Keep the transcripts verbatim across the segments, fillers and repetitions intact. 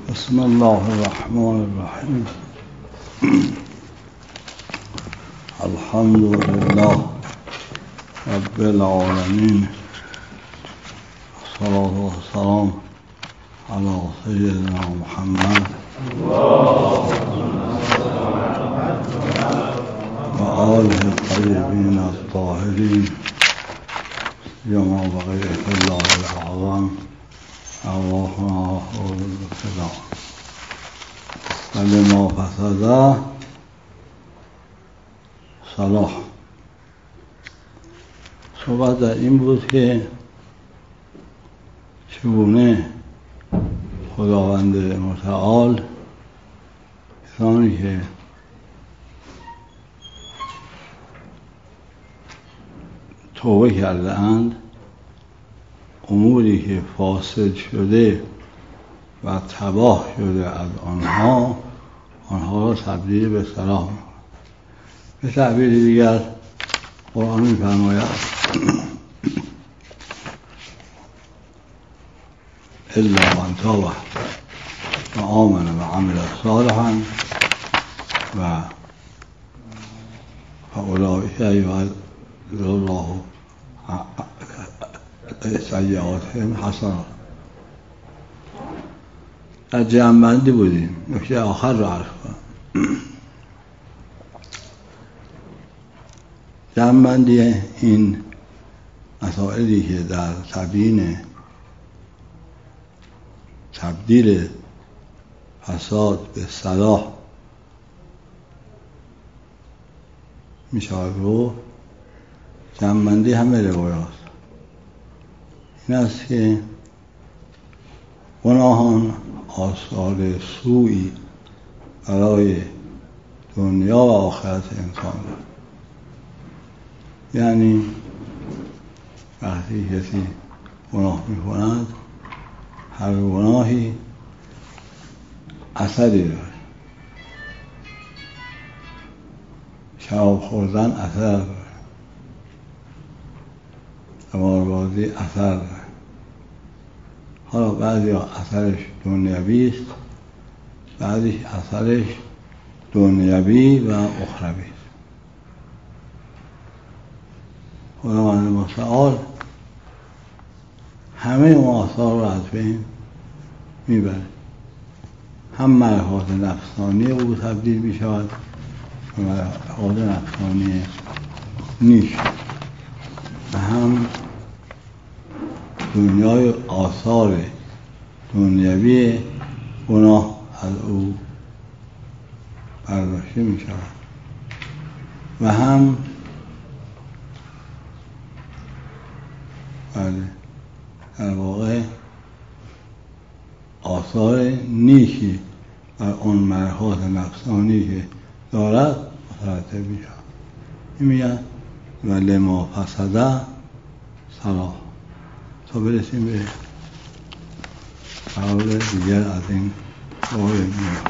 بسم الله الرحمن الرحیم. الحمد لله رب العالمین، الصلاة والسلام علی سیدنا محمد و آله الطیبین الطاهرین، سیما بقیة الله الأعظم اللهم حول الفدا. ولما فسد صلاح. صحبت در این بود که چگونه خداوند متعال کسانی که توبه کرده اند، اموری که فاسد شده و تباه شده از آنها آنها را تبدیل به صلاح می‌کند. به تعبیر دیگر قرآن می‌فرماید الا من تاب و آمن و عمل صالحا و فاولئک یبدل الله سیئاتهم حسنات. در جمع‌بندی بودیم، نکته آخر رو عرض کنم. جمع‌بندی این مسائلی که در تبیین تبدیل فساد به صلاح می شود رو جمع‌بندی همه روایات این است که گناهان آثار سوئی برای دنیا و آخرت انسان دارد. یعنی وقتی کسی گناه می کند، هر گناهی اثری دارد. شراب خوردن اثر دارد، قماربازی اثر دارد. حالا بعضی اثرش دنیوی است، بعضی اثرش دنیوی و اخروی است. خداوند متعال همه اون آثار رو از بین میبره. هم ملکات نفسانی او تبدیل میشود و ملکات نفسانی نیک، و هم دنیای آثار دنیوی گناه از او برداشته می شود و هم بله در واقع آثار نیکی بر اون ملکات نفسانی که دارد مترتب می شود. این میگن ولما فسد صلاح. تا برسیم به قول دیگر از این مورد.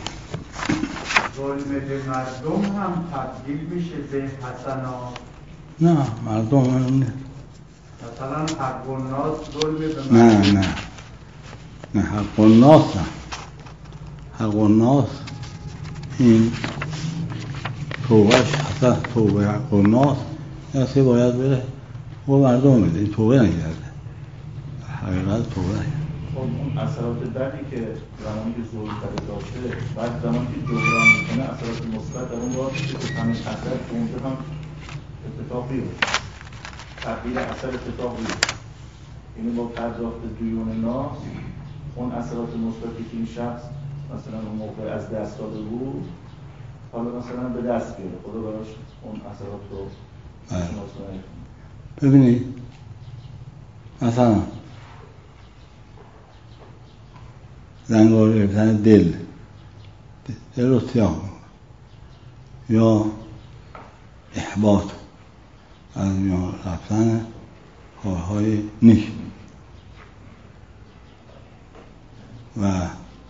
ظلم به مردم هم تبدیل میشه به حسنات؟ نه، مردم هم نه. مثلا حق الناس ظلم به مردم؟ نه نه نه حق الناس نه. حق الناس این توبهش اصلا توبه حق الناس کسی باید بره و مردم بده. این توبه نگرده، حقیقت توبه نگرده. خب اون اثرات بدی که زمانی که ظلم کرده داشته، بعد زمانی که جبران میکنه اثرات مثبت در اون باشه که همین اثر که اونجا هم اتفاق بیفته، تغییر اثر اتفاق بیفته. یعنی با پرداخت دیون ناس اون اثرات مثبتی که این شخص مثلا اون موقع از دست داده بود حالا مثلا به دست بیاره، خدا براش اون اثرات رو شناس کنه. ببینید مثلا زنگار گرفتن دل دل رو سیاه می‌کنه، یا احباط از میان رفتن کارهای نیک و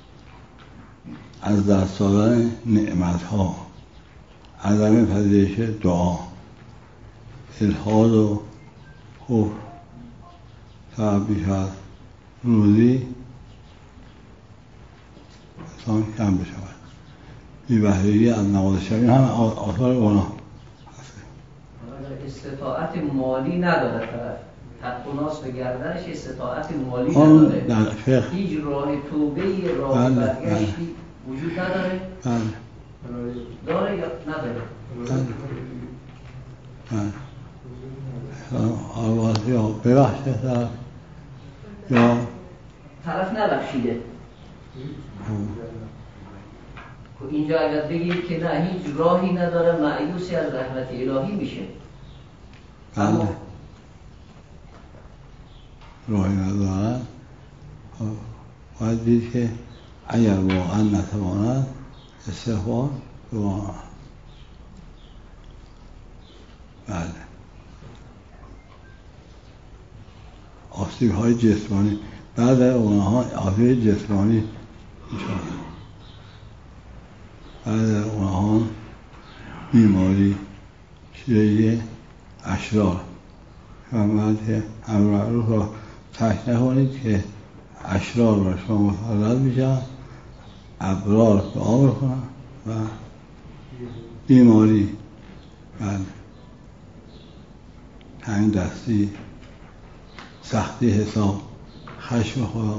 از دست دادن نعمت‌ها، عدم پذیرش دعا، الحاد و خوف سبب میشود روزی داستان کم بشود. بی‌بهرگی از نماز شب این هم آثار گناه. استطاعت مالی نداره طرف، تقناس به گردنش استطاعت مالی اون نداره، در فقه هیچ راه توبه راه برگشتی وجود نداره. بله داره یا نداره؟ بله بله آواز یا ببخشه طرف یا طرف نبخشیده. اینجا اگر بگیم که نه هیچ راهی نداره، مایوسی از رحمت الهی میشه. بله راهی نداره. باید دید که اگر واقعا نتواند استغفار بواند. بله آسیب های جسمانی بعد اونها آسیب جسمانی میشود، بعد اونها بیماری شیعه اشرار فرمود که امرالمعروف را ترک نکنید که اشرار را شما مسلط میشن، ابرار دعا میکنن و بیماری بله تنگ دستی، سختی حساب، خشم خدا،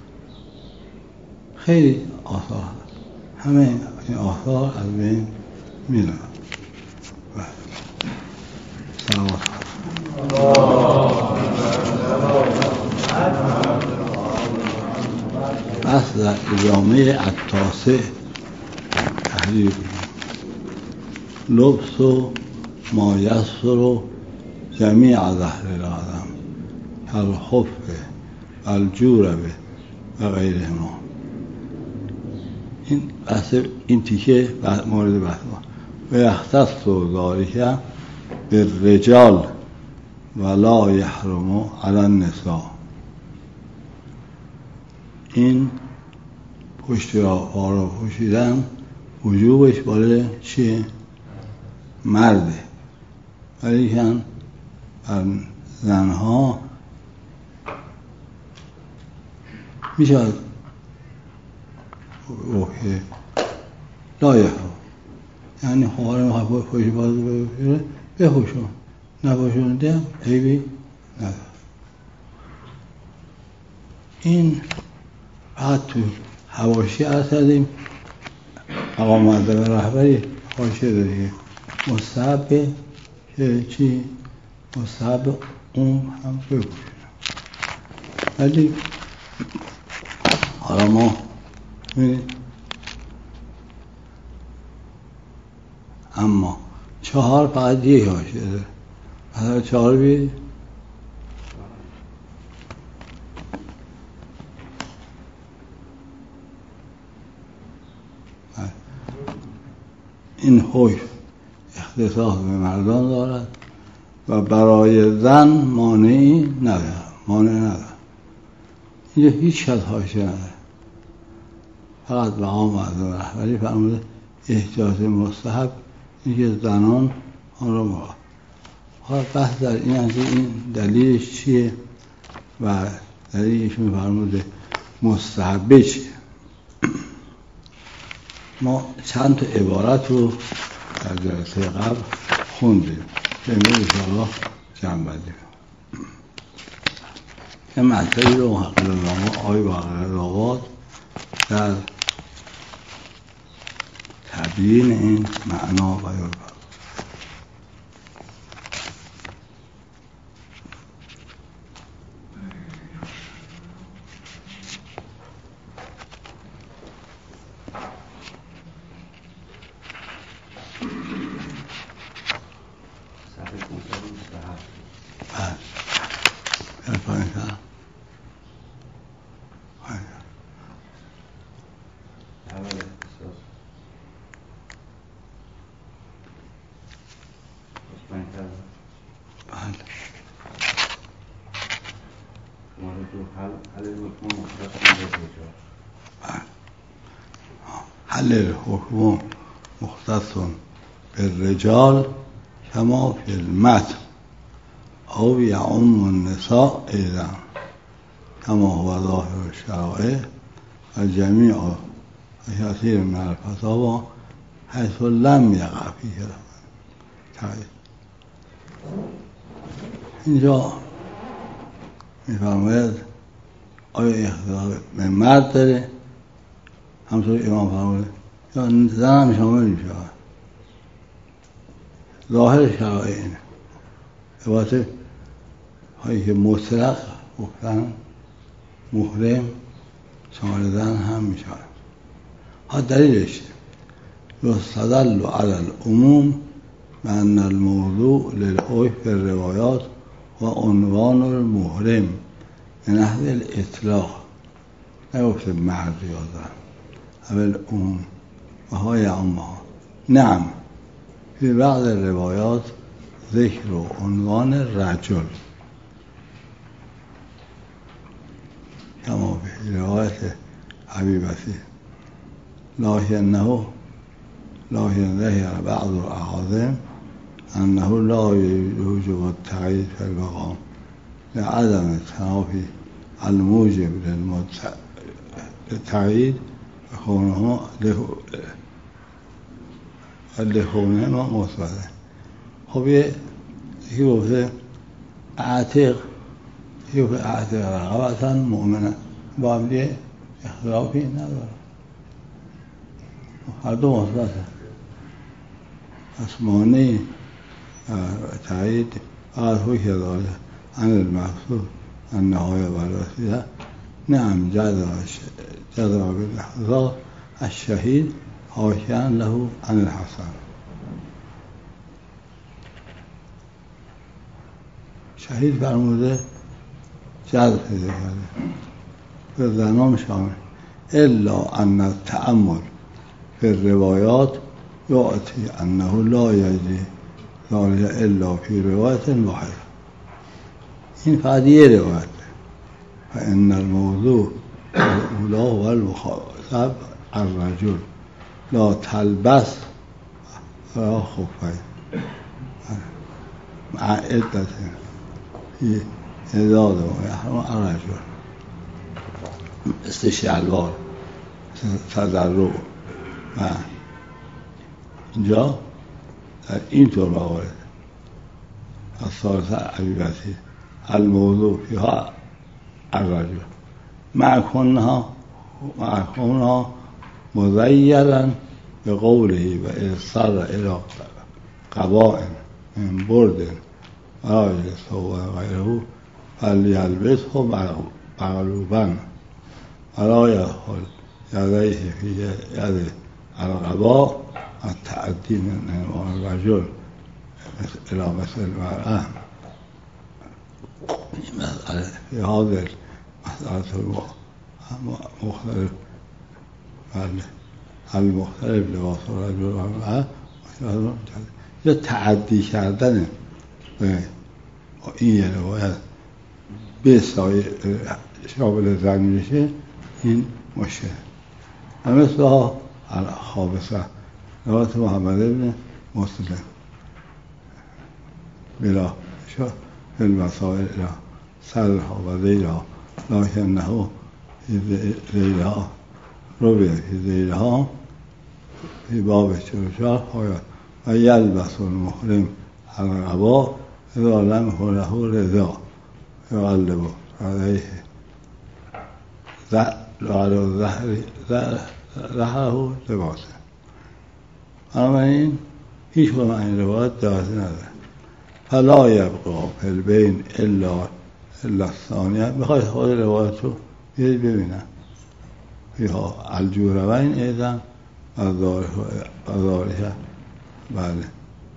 خیلی آثار هست. همه این آثار از بین میرن. سلامت بس در ادامه التاسع تحریر لبس و ما یسر و جمیع ظهر العالم کالخف و الجورب و غیرهما. این بحث این تیکه مورد بحث ما و یختص و ذالک بالرجال ولا یحرم علی النساء. این پشت را را پوشیدن وجوبش بالای چیه؟ مرده، ولی کن بر زنها میشود اوه لایه ها، یعنی خواره میخواه پشت باز بپوشونه بپوشون، نپوشونده عیبی نداره. این فقط تو حواشی عرض کردیم مقام مدبر رهبری حاشیه داره مستحب که چی؟ مستحب اون هم بپوشونه. ولی حالا ما ببینید اما چهار فقط یک حاشیه داره. مثلا چهار بید این حکم اختصاص به مردان دارد و برای زن مانعی ندارد، مانع ندارد. اینجا هیچ کس حاشیه نداره، فقط به عام مردم رهبری فرموده احتیاط مستحب اینه که زنان آن را مراقب. حالا بحث در این است این دلیلش چیه و دلیلش میفرموده مستحبه چیه. ما چند تا عبارت رو در جلسه قبل خوندیم که امروز انشاءالله جمع بدیم. یه مطلبی رو محقق نامه آقای بقرآباد در تبیین این معنا بیان فرمود. حل الحکم مختص بالرجال کما فی المتن او یعم النساء ایضا کما هو ظاهر الشرائع و جمیع کثیر من الفتاوا حیث لم یقع فیه تغییر. اینجا میفرماید آیا اختلاف به مرد داره همطور امام فرموده یا زن هم شامل می شود؟ ظاهر شرایع اینه عبارت هایی که مطلق گفتن محرم شامل زن هم می شود. ها دلیلش یستدل علی العموم بأن الموضوع للعرف في الروايات وعنوان المحرم من أهل الإطلاق نگفته مرد یا زن اول عموم و های عمها. نعم في بعض الروايات ذکر و عنوان رجل كما في رواية أبي بكر لكنه لكن ظهر بعض الأحاديث أنه لا يوجب التغيير في المقام لعدم التنافي الموجب للتغيير لكونه لكونه مثبتا. خب یکی گفته اعتق یکی گفته اعتق رقبتا مؤمنا با هم دیگه اختلافی نداره هر دو مثبته. پس مانع تایید فقط حکم داره عن المقصود النهایه والوسیله. نعم جزا جزا بالإحضار الشهید حاکیاً له عن الحسن. شهید فرموده جزا پیدا کرده به زنان شامل الا ان التأمل في الروايات يؤتي أنه لا يجري ذلك إلا في رواية واحدة. این فقط یه روایت فإن الموضوع الأولى والمخاطب الرجل لا تلبس ولا خفين مع عدة في إعداد ويحرم الرجل مثل شلوار تضرع و اینجا در این طور موارد از ثالثه ابی بکر الموضوع فیها الرجل مع کونها مع کونها مزیرا به قوله و اصر الى قباء من برد ولا یلبسه غیره فلیلبسه مغلوبا ولا یدخل یدیه فی ید القباء التعدی من الرجل الى مثل المرأة. مسألة في هذا المسألة المختلف المختلف لباس الرجل والمرأة یا تعدی کردن این یه روایت به سایه شامل زن میشه این مشکل. و مثل ها خابسه روایت محمد ابن مسلم بلا شو في المسائل الى سرها و ذیلها لکنه ذیلها روی فی ذیلها فی باب چروشار های و یلبس المحرم القبا اذا لم يكن له رضا يغلب عليه على ظهره لباسه. بنابراین هیچ کدام این روایت دعوتی نداره. فلا یبقا فی البین الا الا الثانیه. بخواید خود روایت رو بیایید ببینن فیها الجوربین ایضا و ظاهره بله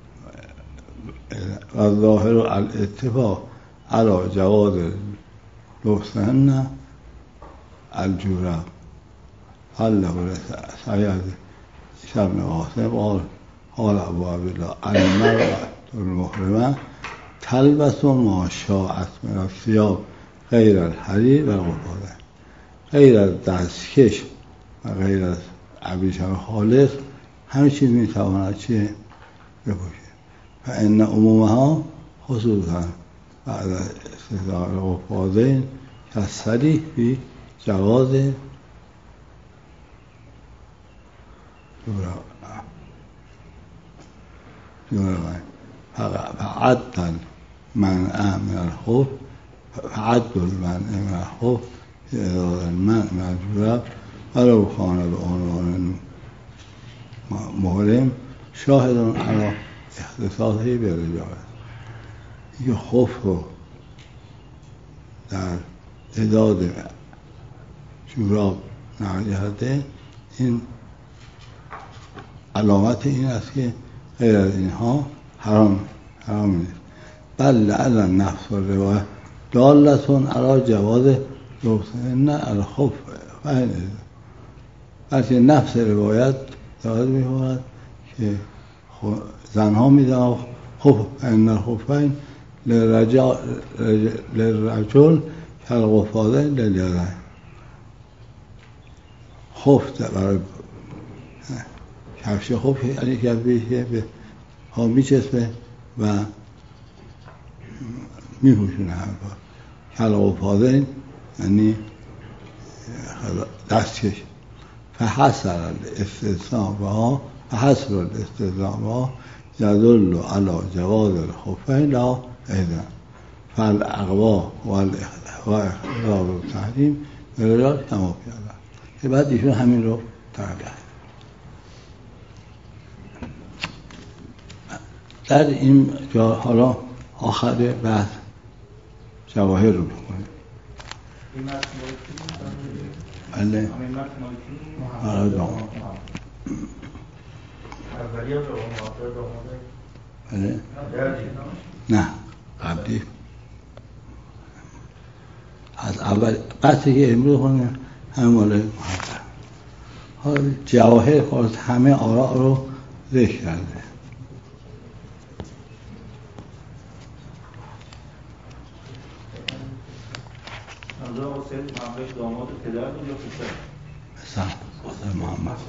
و ظاهر الاتفاق علی جواز لبسهن الجورب حله سید شبن قاسم قال قال ابو عبدالله المرأة المحرمة تلبس ما شاءت من الثياب غیر الحریر و القفازه. غیر از دستکش و غیر از ابریشم خالص همه چیز میتواند چیه بپوشه. و ان عمومها خصوصا بعد استثناء القفازین کالصریح فی جواز جوربین فعد المنع من الخوف فعد المنع من الخوف اراد المنع من الجورب ولو کان بعنوان مهرم شاهدون علی اختصاصی به رجاعت. یه خوف رو در تعداد جوراب نقل این علامت این است که غیر از اینها حرام حرام نیست. بل لعل النفس و روایت دالتون علی جواز لبسهن الخف بلکه نفس روایت دارد می‌کند که زنها می‌دانند خف ان الخفین للرجل کالقفازین للیدین. خف برای کفش خف یعنی کفشی که به ها میچسبه و میپوشونه هم کالقفازین یعنی دستکش. فحصر الاستثناء بها فحصر الاستثناء بها يدل على جواز الخفين لا أيضا فالأغواء والإخلاق والتحريم برجال كما في الله. که بعد ایشون همین رو ترک کرد. در این جا حالا آخر بحث جواهر رو بکنیم. بله آره داماد بله نه قبلی از اول قطعی که امروز کنیم همه ماله محضر. حالا جواهر خواست همه آراء رو ذکر کرده. منظور آقا سید محمد داماد پدر بود یا پسر؟ پسر آقای محمد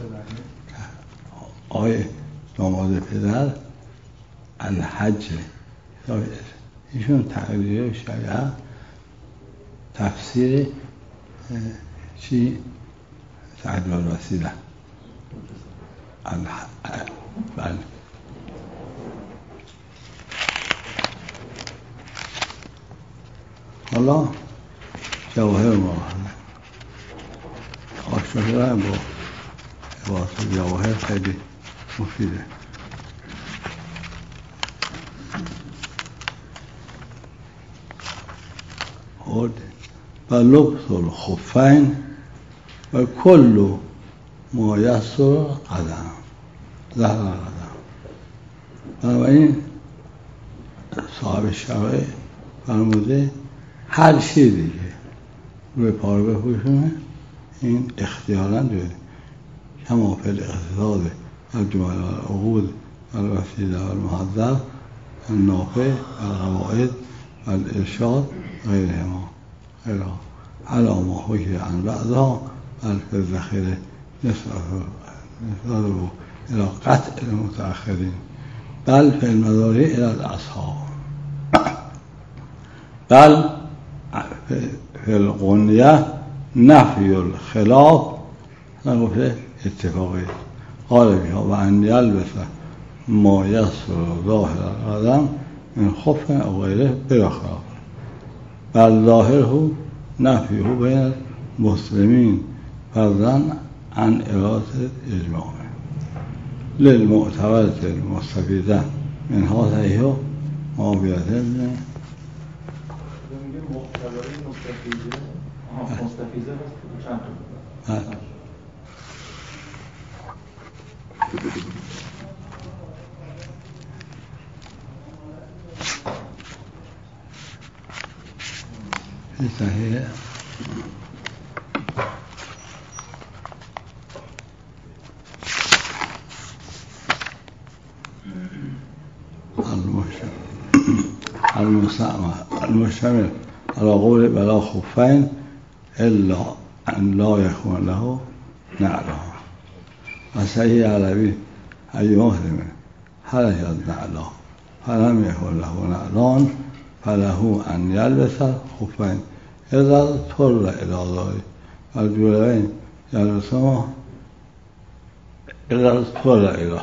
آقای داماد پدر الحج ایشون تقریر شریعت تفسیر چی؟ تعدیل الوسیله الح... بله حالا جواهر ما آشنا شدن با عبارت جواهر خیلی مفیده. و لبس الخفین و کل ما یسر قدم ظهر قدم. بنابراین صاحب شرایع فرموده هر چیزی که روی پا رو بپوشونه این اختیاراً داره کما فی الاقتصاد الجمل والعقود والوسیله والمحذر النافع والقواعد والارشاد غیرهما غیرها علی ما حکی عن بعضها بل فی الذخیره نسبته الی قطع المتأخرین بل فی المضارع الی الاصحاب بل فی الغنیه نفی الخلاف نگفته اتفاقی قال بها و ان یلبس ما یسر ظاهر القدم من خف او غیره بلا خلاف بل ظاهره نفیه بین المسلمین فرضاً عن اراده اجماع للمعتبرة المستفیده من هذه معاویت ابن معتبره مستفیده آها مستفیده هست چند تا في صحيح المشتمل على قول بلا خفين إلا أن لا يكون له نعلها وصحيح علوي أي مسلم حرج نعله فلم يكن له نعلان فله أن يلبس خفين إذا اضطر إلى ذلك الجولين يلبسهما إلى صلى إله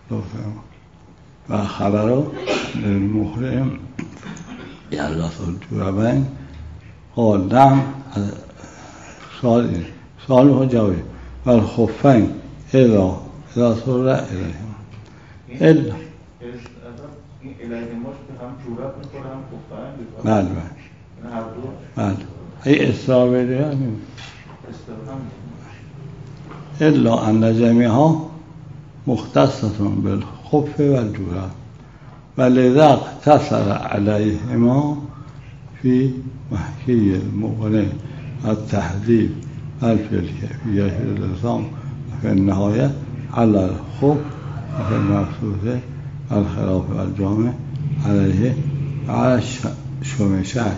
و خبر للمحرم يلبس الجوربين قال نعم سؤال سؤاله جواب والخفين إلى إلى صلى إليهم إلا این الهیماش که هم جورب میکنه هم خفن بله بله این هر دو بله ای اصرار بده همین استفاده إلا أن جميعها مختصة بالخف والجورب ولذا اقتصر عليهما في محكي المغني التحديد بل في الكيفية اللزام وفي النهاية على الخف وفي المقصود الخلاف والجامع عليه وعلى الشمشاء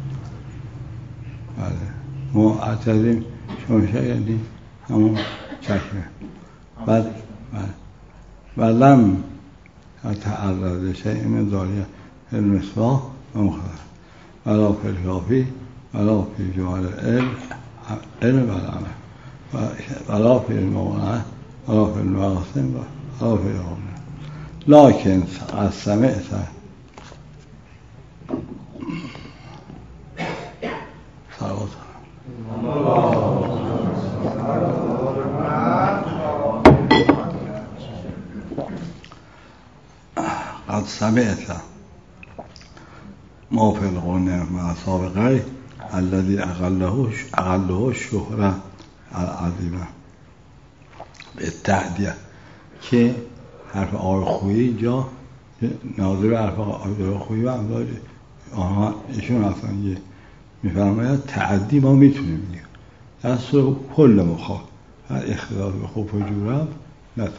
معتدم شمشاء يعني همون چشمه بل ولم يتعرض شيء من ذلك في المصباح ومختصر ولا في الكافي ولا في جوال العلم والعمل ولا في المغنى ولا في المعاصم ولا في الغنى لكن قد سمعت صلوات قد سمعت ما في الغنى مع سابقه الذي أقله أقله الشهرة العظيمة بالتعدية که حرف آی خویی جا ناظر به حرف آی خویی و امداد آنها ایشون اصلا یه میفرماید تعدی ما میتونیم بگیم دست رو کل مخواه هر اختلاف به خوف و جورب نتون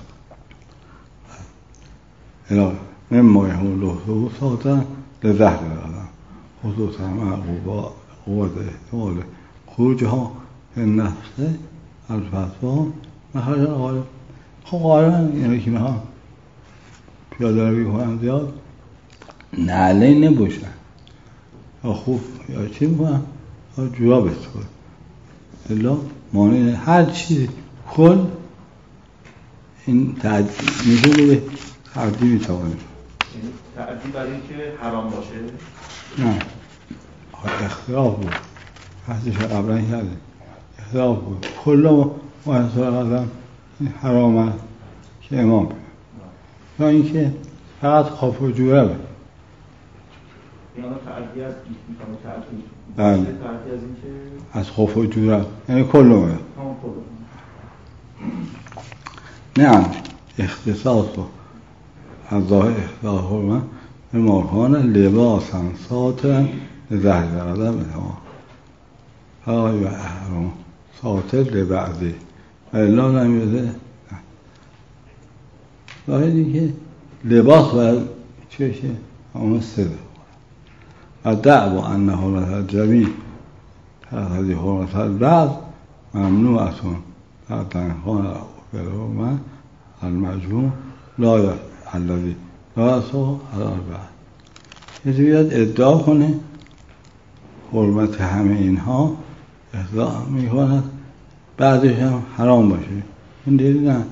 الا مما یهون لحظه ساعتا لزهر دادم خصوصا مع قوت احتمال خروجها به نفسه الفتوان مخرج غالب خب غالبا اینه که میخوام پیاده روی کنم زیاد نعله نباشن یا خوب یا چی میکنم یا جوراب استفاده الا مانع هر چیزی کل این تعدی میشه به تعدی میتوانیم تعدی برای اینکه حرام باشه؟ نه اختلاف بود حدیث قبلا کردیم اختلاف بود کل ما محصول قدم حرام است که امام بگم یا اینکه فقط خوف و جوربه یعنی تعدی از میتونه تعدی بله تعدی از اینکه از خوف و جورب یعنی کل ما همون کل نه اختصاص و از ظاهر اختصاص حرمه به مارکان لباسا ساترا لزهر قدم اتمام فقط و احرام ساتر لبعضی و الا نمیده باید که لباس باید چه شه همون سده و دعوا ان حرمت الجمیع تقتضی حرمت البعض ممنوعتون در تنخان بالحرمه المجموع لا الذي لا يصح على البعض کسی بیاد ادعا کنه حرمت همه اینها ادعا میکند بعدش هم حرام باشه این دیدی نه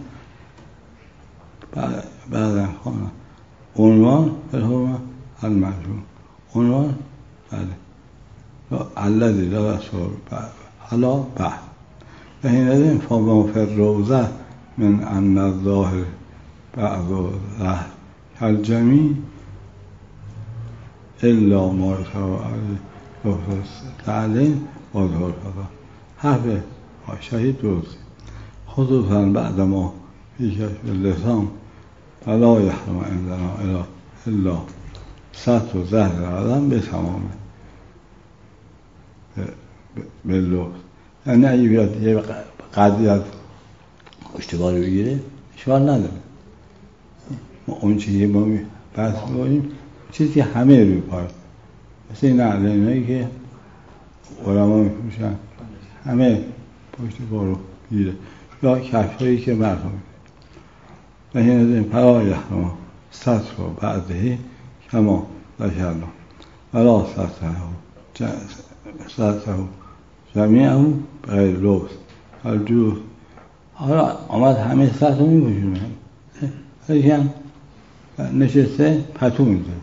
بعد خانه عنوان بالحرمه المجموع عنوان بله الذي لا يصح حالا بعد و این ندیم فما فی الروضه من ان الظاهر بعض ظهر کالجمیع الا ما يتوى علی لفظ تعلیم و ظهر فضا حرف شهید درستی خصوصا بعد ما فی کشف اللسان فلا یحرم عندنا الا سطر و ظهر آدم به تمامه به لفظ یعنی اگه بیاد یه قضیت اشتباه بگیره اشکال نداره ما اون چیزی ما می بحث می‌کنیم چیزی که همه روی پای مثل این علینایی که علما می‌فروشن همه پشت پا رو گیره یا کفشایی که مردم و این از این پرای یحرم سطر و بعدهی کما ذکرنا ولا سطره سطره جمیعه غیر لبس الجوز حالا آمد همه سطح رو می‌پوشونه، ولی هم نشسته پتو می‌ذاره.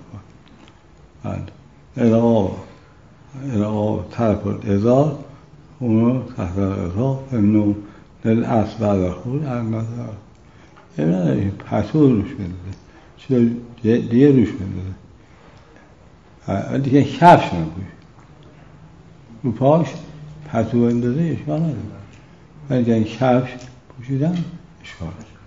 الاغا الاغا طرف الازار اونو تحت الازار انو للعصر بعد خود النظر این پتو روش بنده چیز دیگه روش بنده دیگه کفش نبوش رو پاش پتو بندازه اشکال نداره، ولی دیگه کفش پوشیدن اشکال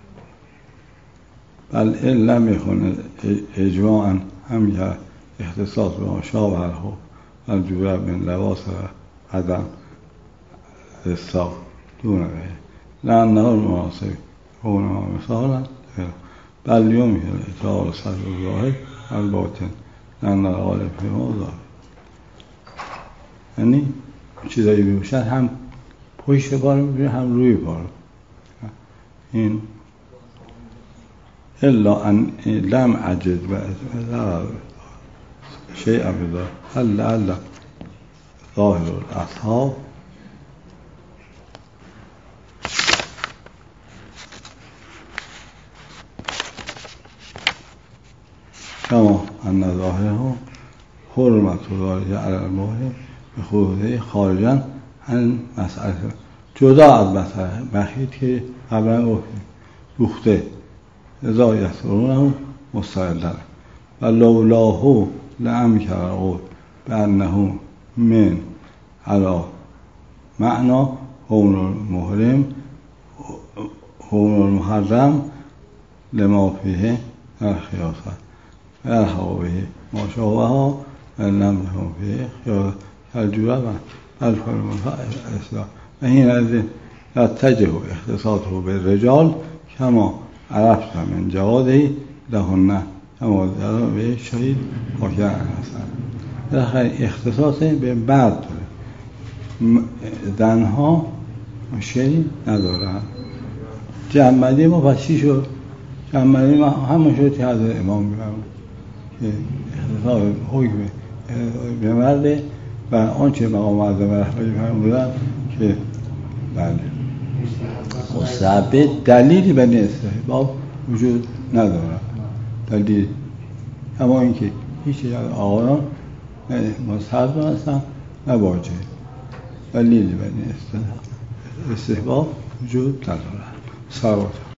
نداره. بل این لم یکن اجماعا هم یا اختصاص به آشاب هرخو و جورب من لباس و قدم استاق دونه به لن نهار مناسب خونه ها مثالا بل یوم که اطلاع صدر ظاهر الباطن لن نهار پیما ظاهر، یعنی چیزایی بیوشن هم پشت پا رو میبینه هم روی پا رو. این الا ان لم عجز و شیء بذار هل لعل ظاهر الاصحاب کما ان ظاهره حرمت ذلك علی المحرم به خروجه خارجا عن مسئله جدا از مسئله مخیط که قبلا گفتیم دوخته ازا یسرونه مستقلن و لولاه لامکن القول بانه من علی معنی حرم المحرم حرم المحرم لما فیه الخیاصه و الحق به ما شابهها و لم یکن فیه خیاصه کالجورب بل فرمانها اصلاح و این از یتجه اختصاصه بالرجال کما عرفت من جواده لهن کما به شهید حاکم هستن. بالاخره اختصاص به مرد داره، زنها مشکلی ندارن. جنبندی ما پس چی شد؟ جنبندی ما همون شد که حضرت امام می‌فرمایند که اختصاص حکم به مرد و آنچه مقام معظم رهبری فرمودن که بله مستحبه دلیلی به استحباب وجود ندارد. دلیل اما اینکه هیچ از آقایان مستحب هستن نه واجب، دلیلی به استحباب وجود ندارد. سلامت.